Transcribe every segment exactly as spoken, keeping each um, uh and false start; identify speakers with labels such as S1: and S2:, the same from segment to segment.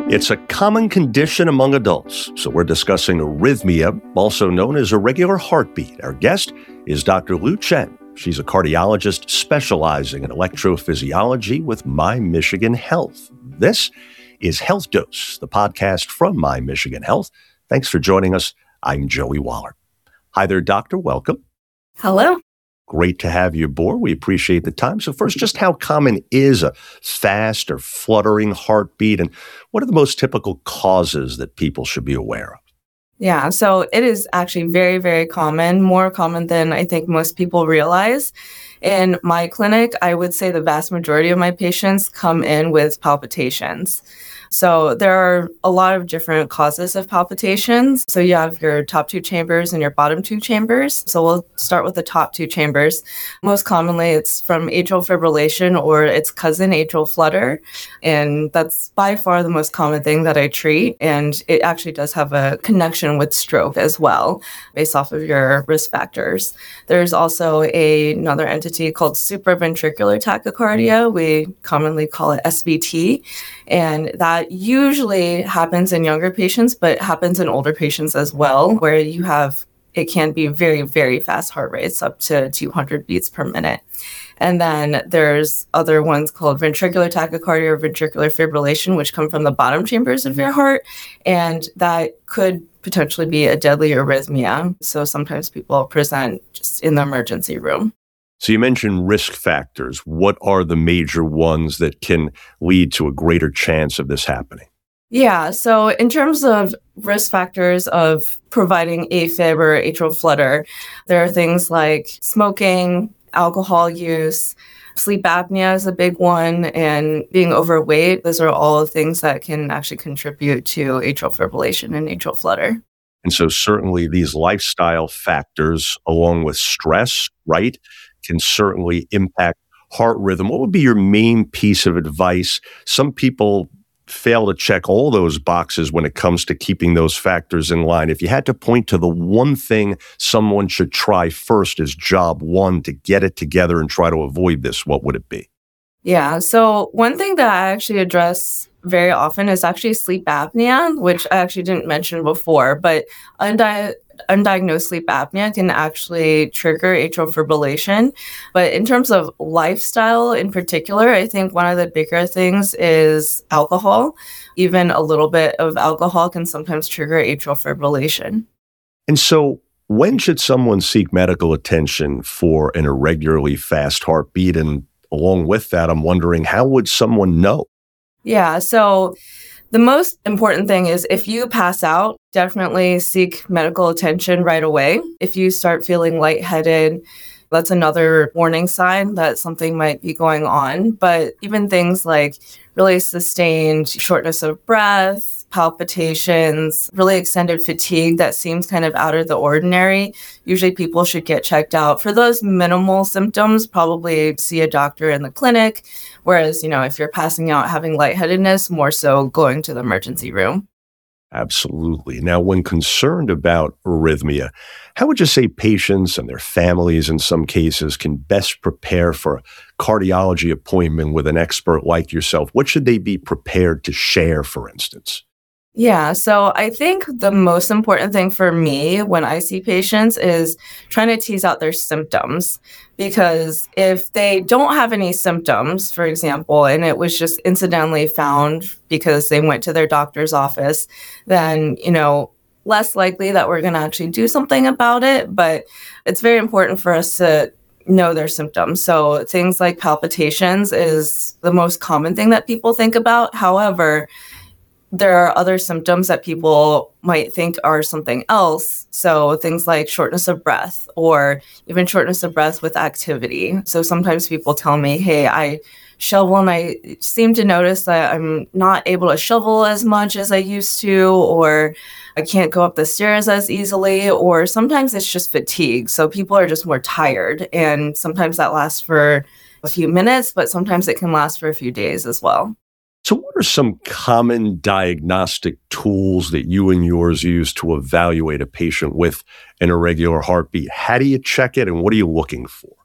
S1: It's a common condition among adults, so we're discussing arrhythmia, also known as irregular heartbeat. Our guest is Doctor Lu Chen. She's a cardiologist specializing in electrophysiology with My Michigan Health. This is Health Dose, the podcast from My Michigan Health. Thanks for joining us. I'm Joey Waller. Hi there, doctor. Welcome.
S2: Hello.
S1: Great to have you aboard. We appreciate the time. So first, just how common is a fast or fluttering heartbeat, and what are the most typical causes that people should be aware of?
S2: Yeah, so it is actually very, very common, more common than I think most people realize. In my clinic, I would say the vast majority of my patients come in with palpitations. So there are a lot of different causes of palpitations. So you have your top two chambers and your bottom two chambers. So we'll start with the top two chambers. Most commonly, it's from atrial fibrillation or its cousin, atrial flutter. And that's by far the most common thing that I treat. And it actually does have a connection with stroke as well, based off of your risk factors. There's also a, another entity called supraventricular tachycardia. We commonly call it S V T. And that usually happens in younger patients, but happens in older patients as well, where you have, it can be very, very fast heart rates up to two hundred beats per minute. And then there's other ones called ventricular tachycardia or ventricular fibrillation, which come from the bottom chambers of your heart. And that could potentially be a deadly arrhythmia. So sometimes people present just in the emergency room.
S1: So you mentioned risk factors. What are the major ones that can lead to a greater chance of this happening?
S2: Yeah, so in terms of risk factors of providing AFib or atrial flutter, there are things like smoking, alcohol use, sleep apnea is a big one, and being overweight. Those are all things that can actually contribute to atrial fibrillation and atrial flutter.
S1: And so certainly these lifestyle factors, along with stress, right, can certainly impact heart rhythm. What would be your main piece of advice? Some people fail to check all those boxes when it comes to keeping those factors in line. If you had to point to the one thing someone should try first as job one to get it together and try to avoid this, what would it be?
S2: Yeah, so one thing that I actually address very often is actually sleep apnea, which I actually didn't mention before, but undi- undiagnosed sleep apnea can actually trigger atrial fibrillation. But in terms of lifestyle in particular, I think one of the bigger things is alcohol. Even a little bit of alcohol can sometimes trigger atrial fibrillation.
S1: And so when should someone seek medical attention for an irregularly fast heartbeat? And along with that, I'm wondering, how would someone know?
S2: Yeah, so the most important thing is if you pass out, definitely seek medical attention right away. If you start feeling lightheaded, that's another warning sign that something might be going on. But even things like really sustained shortness of breath, palpitations, really extended fatigue that seems kind of out of the ordinary, usually people should get checked out. For those minimal symptoms, probably see a doctor in the clinic. Whereas, you know, if you're passing out, having lightheadedness, more so going to the emergency room.
S1: Absolutely. Now, when concerned about arrhythmia, how would you say patients and their families in some cases can best prepare for a cardiology appointment with an expert like yourself? What should they be prepared to share, for instance?
S2: Yeah, so I think the most important thing for me when I see patients is trying to tease out their symptoms. Because if they don't have any symptoms, for example, and it was just incidentally found because they went to their doctor's office, then, you know, less likely that we're going to actually do something about it. But it's very important for us to know their symptoms. So things like palpitations is the most common thing that people think about. However, there are other symptoms that people might think are something else. So things like shortness of breath or even shortness of breath with activity. So sometimes people tell me, hey, I shovel and I seem to notice that I'm not able to shovel as much as I used to, or I can't go up the stairs as easily, or sometimes it's just fatigue. So people are just more tired. And sometimes that lasts for a few minutes, but sometimes it can last for a few days as well.
S1: So what are some common diagnostic tools that you and yours use to evaluate a patient with an irregular heartbeat? How do you check it and what are you looking for?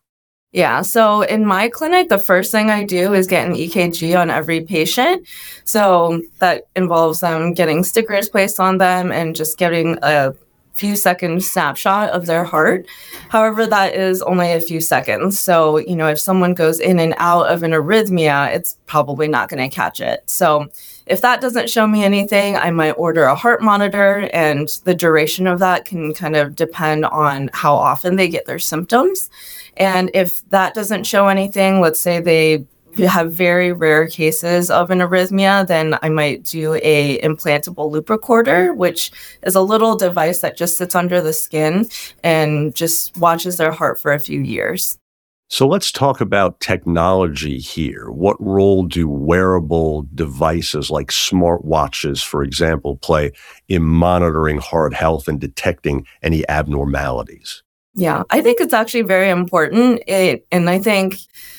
S2: Yeah. So in my clinic, the first thing I do is get an E K G on every patient. So that involves them getting stickers placed on them and just getting a few second snapshot of their heart. However, that is only a few seconds. So, you know, if someone goes in and out of an arrhythmia, it's probably not going to catch it. So if that doesn't show me anything, I might order a heart monitor, and the duration of that can kind of depend on how often they get their symptoms. And if that doesn't show anything, let's say they have very rare cases of an arrhythmia, then I might do a implantable loop recorder, which is a little device that just sits under the skin and just watches their heart for a few years.
S1: So let's talk about technology here. What role do wearable devices like smartwatches, for example, play in monitoring heart health and detecting any abnormalities?
S2: Yeah, I think it's actually very important. It, and I think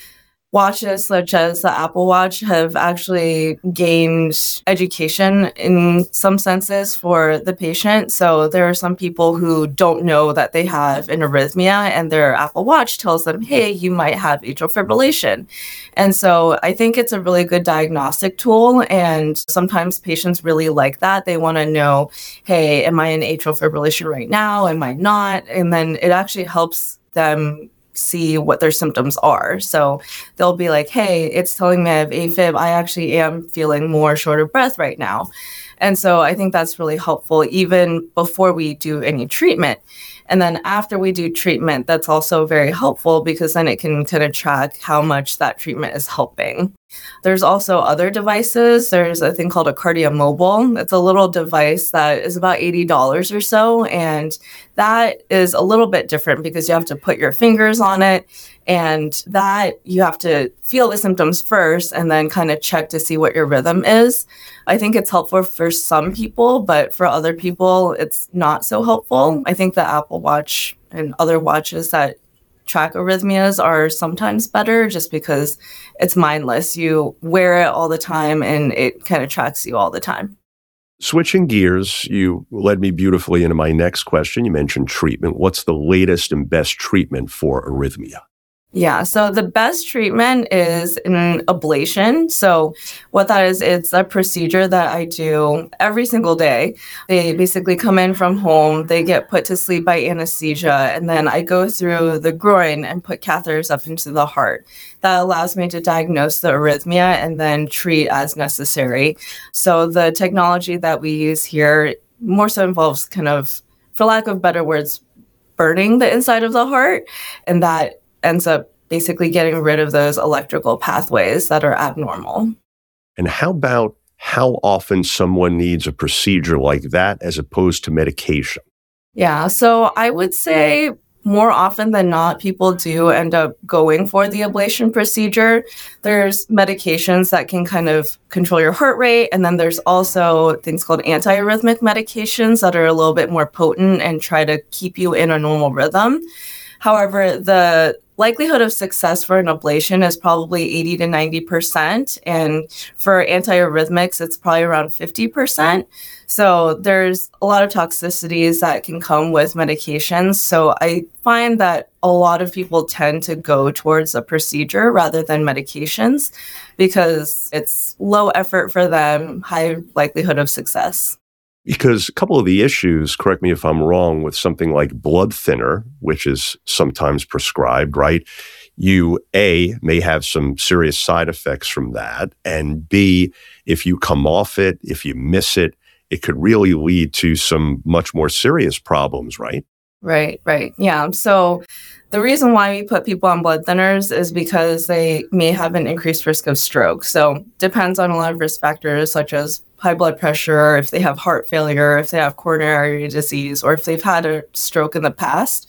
S2: watches such as the Apple Watch have actually gained education in some senses for the patient. So there are some people who don't know that they have an arrhythmia, and their Apple Watch tells them, hey, you might have atrial fibrillation. And so I think it's a really good diagnostic tool. And sometimes patients really like that. They want to know, hey, am I in atrial fibrillation right now? Am I not? And then it actually helps them see what their symptoms are. So they'll be like, hey, it's telling me I have AFib. I actually am feeling more short of breath right now. And so I think that's really helpful even before we do any treatment. And then after we do treatment, that's also very helpful because then it can kind of track how much that treatment is helping. There's also other devices. There's a thing called a KardiaMobile. It's a little device that is about eighty dollars or so. And that is a little bit different because you have to put your fingers on it, and that you have to feel the symptoms first and then kind of check to see what your rhythm is. I think it's helpful for some people, but for other people, it's not so helpful. I think the Apple Watch and other watches that track arrhythmias are sometimes better just because it's mindless. You wear it all the time and it kind of tracks you all the time.
S1: Switching gears, you led me beautifully into my next question. You mentioned treatment. What's the latest and best treatment for arrhythmia?
S2: Yeah, so the best treatment is an ablation. So what that is, it's a procedure that I do every single day. They basically come in from home, they get put to sleep by anesthesia, and then I go through the groin and put catheters up into the heart. That allows me to diagnose the arrhythmia and then treat as necessary. So the technology that we use here more so involves kind of, for lack of better words, burning the inside of the heart, and that ends up basically getting rid of those electrical pathways that are abnormal.
S1: And how about how often someone needs a procedure like that as opposed to medication?
S2: Yeah, so I would say more often than not, people do end up going for the ablation procedure. There's medications that can kind of control your heart rate, and then there's also things called antiarrhythmic medications that are a little bit more potent and try to keep you in a normal rhythm. However, the likelihood of success for an ablation is probably eighty to ninety percent. And for antiarrhythmics, it's probably around fifty percent. So there's a lot of toxicities that can come with medications. So I find that a lot of people tend to go towards a procedure rather than medications because it's low effort for them, high likelihood of success.
S1: Because a couple of the issues, correct me if I'm wrong, with something like blood thinner, which is sometimes prescribed, right? You, A, may have some serious side effects from that. And B, if you come off it, if you miss it, it could really lead to some much more serious problems, right?
S2: Right, right. Yeah. So the reason why we put people on blood thinners is because they may have an increased risk of stroke. So depends on a lot of risk factors such as high blood pressure, if they have heart failure, if they have coronary disease, or if they've had a stroke in the past.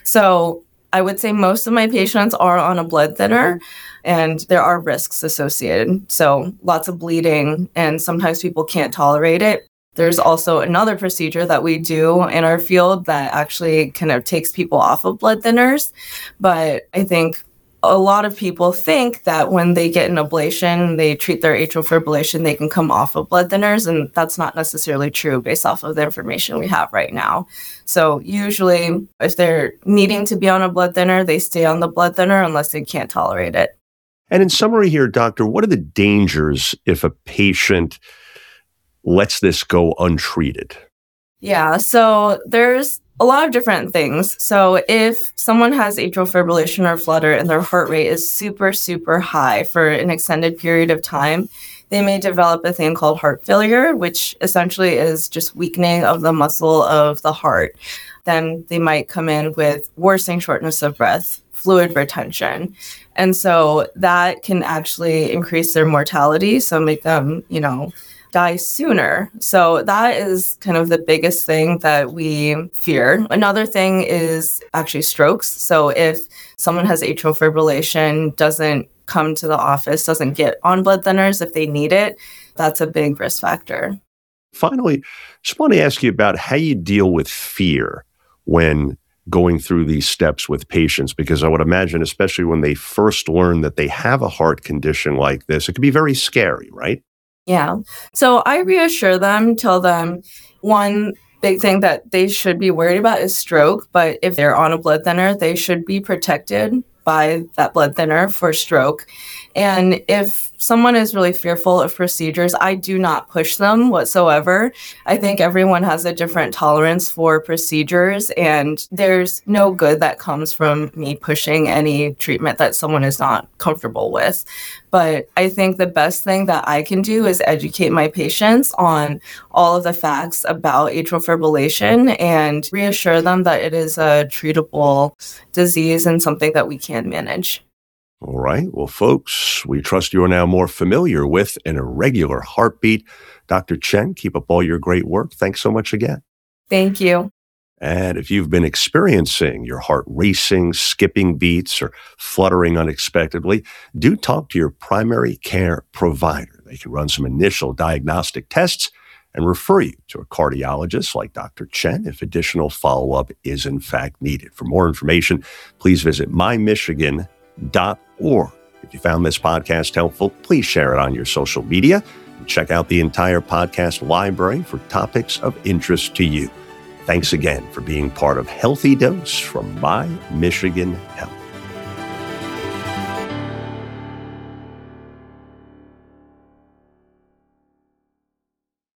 S2: So I would say most of my patients are on a blood thinner, and there are risks associated. So lots of bleeding, and sometimes people can't tolerate it. There's also another procedure that we do in our field that actually kind of takes people off of blood thinners. But I think a lot of people think that when they get an ablation, they treat their atrial fibrillation, they can come off of blood thinners, and that's not necessarily true based off of the information we have right now. So usually, if they're needing to be on a blood thinner, they stay on the blood thinner unless they can't tolerate it.
S1: And in summary here, doctor, what are the dangers if a patient lets this go untreated?
S2: Yeah, so there's a lot of different things. So if someone has atrial fibrillation or flutter and their heart rate is super, super high for an extended period of time, they may develop a thing called heart failure, which essentially is just weakening of the muscle of the heart. Then they might come in with worsening shortness of breath, fluid retention. And so that can actually increase their mortality, so make them, you know, die sooner. So that is kind of the biggest thing that we fear. Another thing is actually strokes. So if someone has atrial fibrillation, doesn't come to the office, doesn't get on blood thinners if they need it, that's a big risk factor.
S1: Finally, just want to ask you about how you deal with fear when going through these steps with patients, because I would imagine, especially when they first learn that they have a heart condition like this, it can be very scary, right?
S2: Yeah. So I reassure them, tell them one big thing that they should be worried about is stroke. But if they're on a blood thinner, they should be protected by that blood thinner for stroke. And if someone is really fearful of procedures, I do not push them whatsoever. I think everyone has a different tolerance for procedures, and there's no good that comes from me pushing any treatment that someone is not comfortable with. But I think the best thing that I can do is educate my patients on all of the facts about atrial fibrillation and reassure them that it is a treatable disease and something that we can manage.
S1: All right. Well, folks, we trust you are now more familiar with an irregular heartbeat. Doctor Chen, keep up all your great work. Thanks so much again.
S2: Thank you.
S1: And if you've been experiencing your heart racing, skipping beats, or fluttering unexpectedly, do talk to your primary care provider. They can run some initial diagnostic tests and refer you to a cardiologist like Doctor Chen if additional follow-up is in fact needed. For more information, please visit my michigan dot org. If you found this podcast helpful, please share it on your social media and check out the entire podcast library for topics of interest to you. Thanks again for being part of Healthy Dose from My Michigan Health.